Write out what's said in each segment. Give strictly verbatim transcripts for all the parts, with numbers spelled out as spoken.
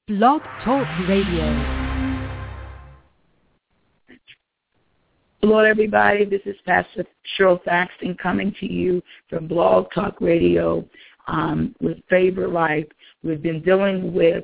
Blog Talk Radio. Hello, everybody. This is Pastor Cheryl Thaxton coming to you from Blog Talk Radio um, with Favor Life. We've been dealing with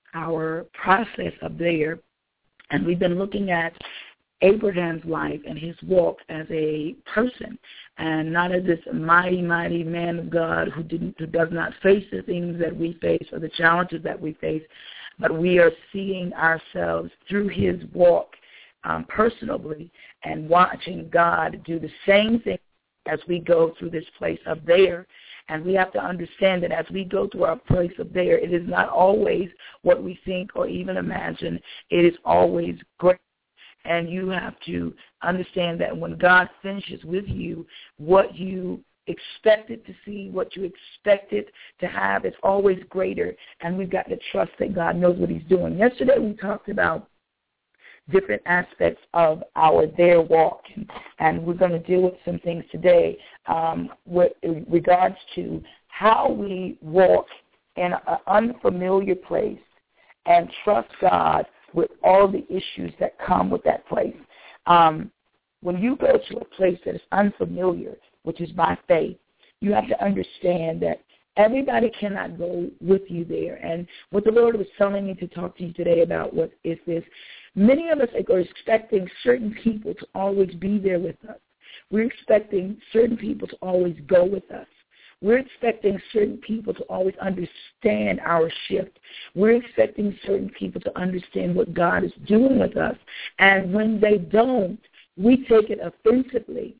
our process up there, and we've been looking at Abraham's life and his walk as a person, and not as this mighty, mighty man of God who didn't, who does not face the things that we face or the challenges that we face, but we are seeing ourselves through his walk um, personally and watching God do the same thing as we go through this place up there. And we have to understand that as we go through our place up there, it is not always what we think or even imagine. It is always great. And you have to understand that when God finishes with you, what you expected to see, what you expected to have, is always greater. And we've got to trust that God knows what he's doing. Yesterday we talked about different aspects of our their walk, and we're going to deal with some things today um, with regards to how we walk in an unfamiliar place and trust God with all the issues that come with that place. Um, when you go to a place that is unfamiliar, which is by faith, you have to understand that everybody cannot go with you there. And what the Lord was telling me to talk to you today about what is this. Many of us are expecting certain people to always be there with us. We're expecting certain people to always go with us. We're expecting certain people to always understand our shift. We're expecting certain people to understand what God is doing with us. And when they don't, we take it offensively.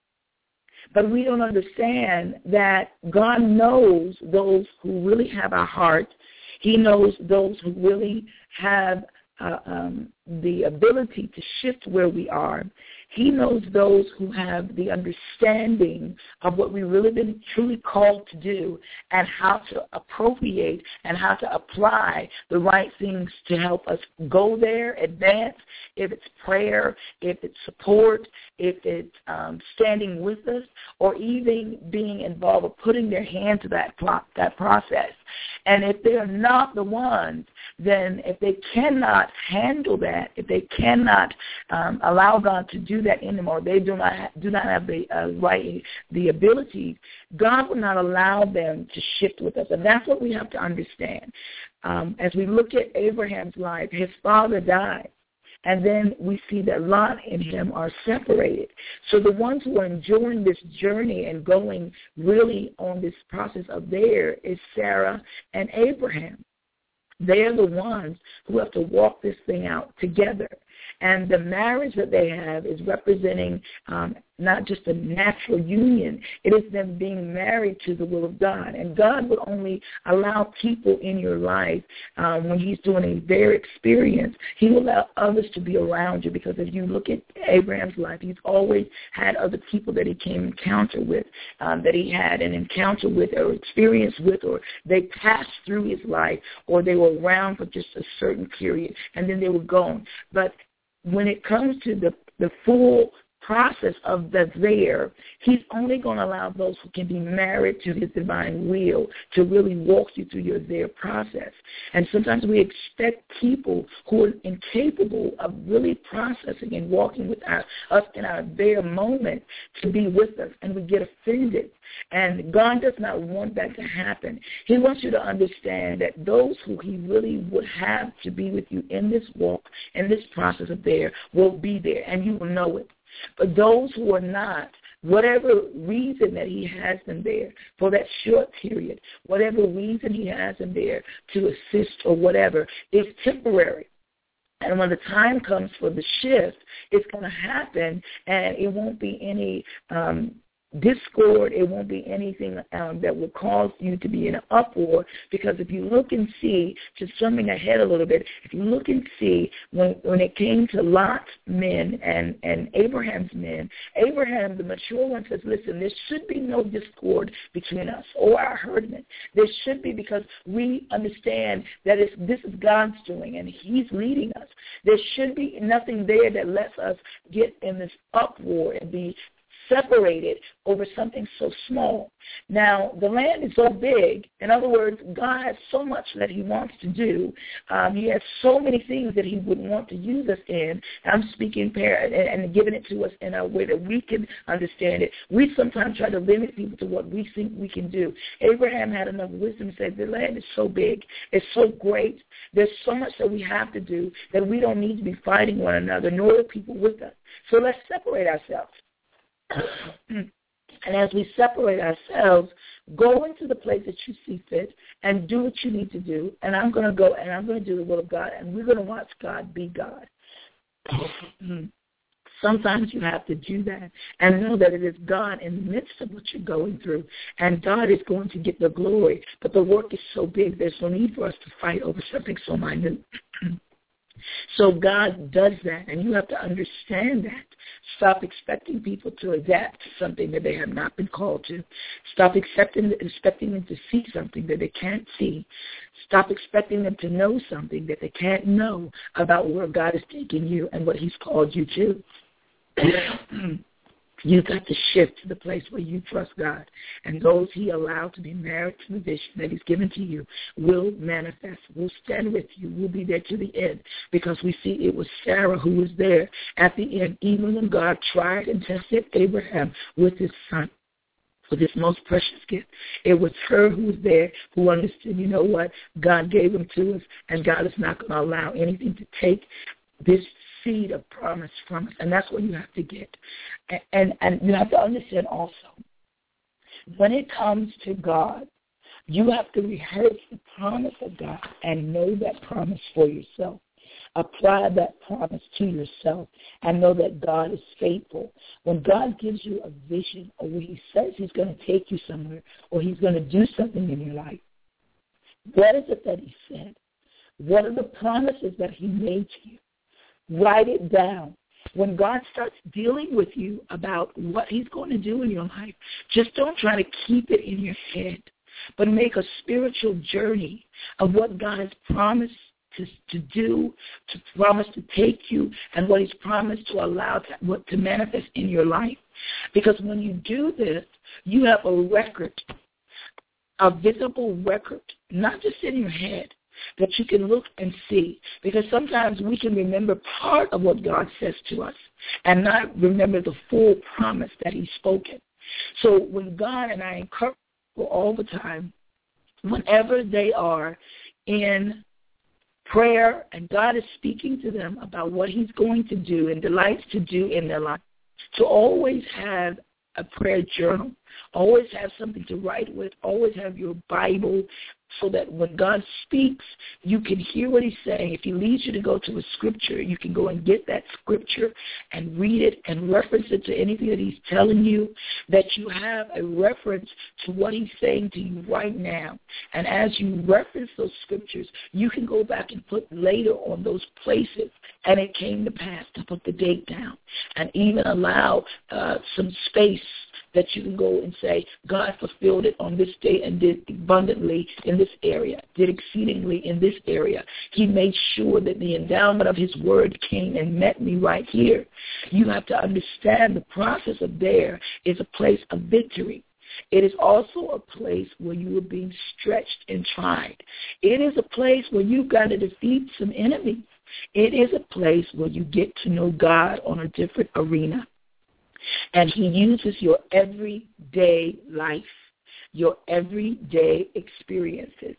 But we don't understand that God knows those who really have our heart. He knows those who really have uh, um, the ability to shift where we are. He knows those who have the understanding of what we really been truly called to do and how to appropriate and how to apply the right things to help us go there, advance, if it's prayer, if it's support, if it's um, standing with us, or even being involved with putting their hand to that, that process. And if they're not the ones, then if they cannot handle that, if they cannot um, allow God to do that anymore, they do not have, do not have the uh, right the ability, God will not allow them to shift with us. And that's what we have to understand. Um, as we look at Abraham's life, his father died. And then we see that Lot and him are separated. So the ones who are enjoying this journey and going really on this process of there is Sarah and Abraham. They're the ones who have to walk this thing out together. And the marriage that they have is representing um, not just a natural union. It is them being married to the will of God. And God will only allow people in your life um, when he's doing a their experience. He will allow others to be around you, because if you look at Abraham's life, he's always had other people that he came encounter with, um, that he had an encounter with or experience with, or they passed through his life, or they were around for just a certain period, and then they were gone. But when it comes to the, the full process of the there, he's only going to allow those who can be married to his divine will to really walk you through your there process. And sometimes we expect people who are incapable of really processing and walking with our, us in our there moment to be with us, and we get offended. And God does not want that to happen. He wants you to understand that those who he really would have to be with you in this walk, in this process of there, will be there, and you will know it. But those who are not, whatever reason that he has them there for that short period, whatever reason he has them there to assist or whatever, is temporary. And when the time comes for the shift, it's going to happen, and it won't be any um, discord. It won't be anything um, that will cause you to be in an uproar, because if you look and see, just jumping ahead a little bit, if you look and see when when it came to Lot's men and, and Abraham's men, Abraham, the mature one, says, listen, there should be no discord between us or our herdmen. There should be, because we understand that it's, this is God's doing and he's leading us. There should be nothing there that lets us get in this uproar and be separated over something so small. Now, the land is so big. In other words, God has so much that he wants to do. Um, he has so many things that he would want to use us in. I'm speaking par- and, and giving it to us in a way that we can understand it. We sometimes try to limit people to what we think we can do. Abraham had enough wisdom to say, the land is so big. It's so great. There's so much that we have to do that we don't need to be fighting one another, nor the people with us. So let's separate ourselves. And as we separate ourselves, go into the place that you see fit and do what you need to do. And I'm going to go and I'm going to do the will of God, and we're going to watch God be God. Sometimes you have to do that and know that it is God in the midst of what you're going through, and God is going to get the glory. But the work is so big, there's no need for us to fight over something so minute. So God does that, and you have to understand that. Stop expecting people to adapt to something that they have not been called to. Stop accepting, expecting them to see something that they can't see. Stop expecting them to know something that they can't know about where God is taking you and what he's called you to. You've got to shift to the place where you trust God. And those he allowed to be married to the vision that he's given to you will manifest, will stand with you, will be there to the end. Because we see it was Sarah who was there at the end, even when God tried and tested Abraham with his son, with his most precious gift. It was her who was there, who understood, you know what, God gave him to us, and God is not going to allow anything to take this seed of promise from us, and that's what you have to get. And, and and you have to understand also, when it comes to God, you have to rehearse the promise of God and know that promise for yourself. Apply that promise to yourself and know that God is faithful. When God gives you a vision, or when he says he's going to take you somewhere, or he's going to do something in your life, what is it that he said? What are the promises that he made to you? Write it down. When God starts dealing with you about what he's going to do in your life, just don't try to keep it in your head, but make a spiritual journey of what God has promised to, to do, to promise to take you, and what he's promised to allow to, what, to manifest in your life. Because when you do this, you have a record, a visible record, not just in your head, that you can look and see. Because sometimes we can remember part of what God says to us and not remember the full promise that he's spoken. So when God, and I encourage people all the time, whenever they are in prayer and God is speaking to them about what he's going to do and delights to do in their life, to always have a prayer journal, always have something to write with, always have your Bible, so that when God speaks, you can hear what he's saying. If he leads you to go to a scripture, you can go and get that scripture and read it and reference it to anything that he's telling you, that you have a reference to what he's saying to you right now. And as you reference those scriptures, you can go back and put later on those places, and it came to pass, to put the date down, and even allow uh, some space that you can go and say, God fulfilled it on this day and did abundantly in this area, did exceedingly in this area. He made sure that the endowment of his word came and met me right here. You have to understand the process of there is a place of victory. It is also a place where you are being stretched and tried. It is a place where you've got to defeat some enemies. It is a place where you get to know God on a different arena. And he uses your everyday life, your everyday experiences.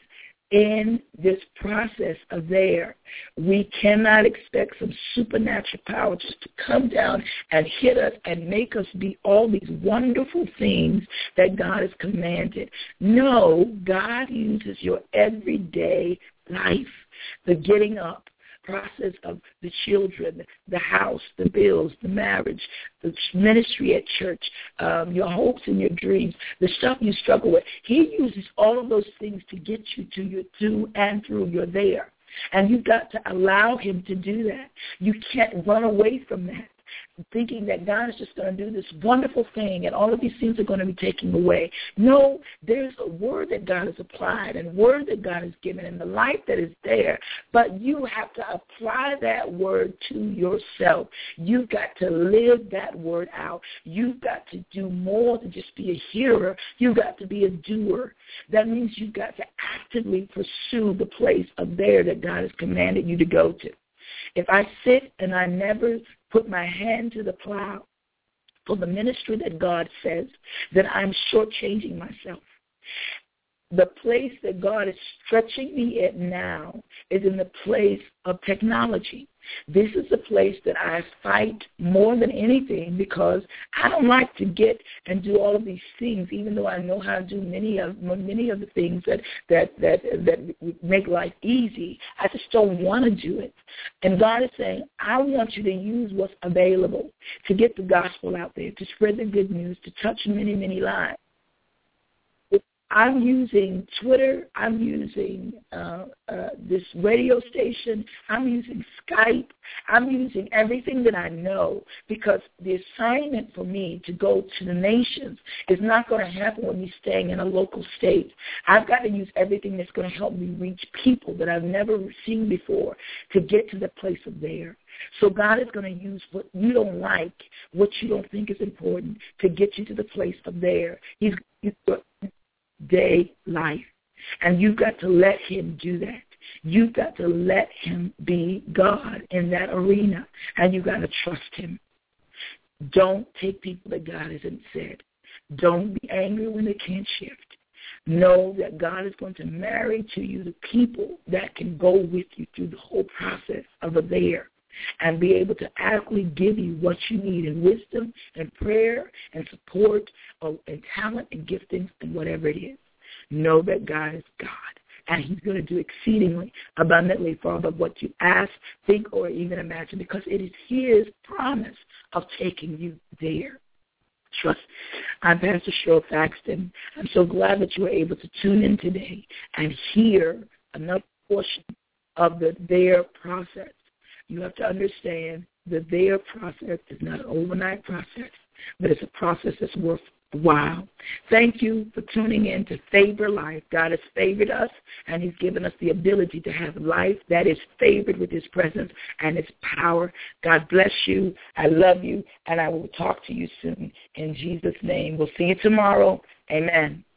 In this process of there, we cannot expect some supernatural power just to come down and hit us and make us be all these wonderful things that God has commanded. No, God uses your everyday life, the getting up process of the children, the house, the bills, the marriage, the ministry at church, um, your hopes and your dreams, the stuff you struggle with. He uses all of those things to get you to your to and through your there. And you've got to allow him to do that. You can't run away from that. thinking that God is just going to do this wonderful thing and all of these things are going to be taken away. No, there's a word that God has applied and word that God has given and the life that is there, but you have to apply that word to yourself. You've got to live that word out. You've got to do more than just be a hearer. You've got to be a doer. That means you've got to actively pursue the place of there that God has commanded you to go to. If I sit and I never put my hand to the plow for the ministry that God says, then I'm shortchanging myself. The place that God is stretching me at now is in the place of technology. This is the place that I fight more than anything because I don't like to get and do all of these things, even though I know how to do many of many of the things that that that that make life easy. I just don't want to do it. And God is saying, I want you to use what's available to get the gospel out there, to spread the good news, to touch many, many lives. I'm using Twitter, I'm using uh, uh, this radio station, I'm using Skype, I'm using everything that I know because the assignment for me to go to the nations is not going to happen with me staying in a local state. I've got to use everything that's going to help me reach people that I've never seen before to get to the place of there. So God is going to use what you don't like, what you don't think is important to get you to the place of there. He's, he's day life. And you've got to let him do that. You've got to let him be God in that arena. And you've got to trust him. Don't take people that God hasn't said. Don't be angry when they can't shift. Know that God is going to marry to you the people that can go with you through the whole process of a there and be able to adequately give you what you need in wisdom and prayer and support and talent and giftings and whatever it is. Know that God is God, and he's going to do exceedingly abundantly far above what you ask, think, or even imagine, because it is his promise of taking you there. Trust. I'm Pastor Cheryl Thaxton. I'm so glad that you were able to tune in today and hear another portion of the there process. You have to understand that their process is not an overnight process, but it's a process that's worthwhile. Thank you for tuning in to Favor Life. God has favored us, and he's given us the ability to have life that is favored with his presence and his power. God bless you. I love you, and I will talk to you soon. In Jesus' name. We'll see you tomorrow. Amen.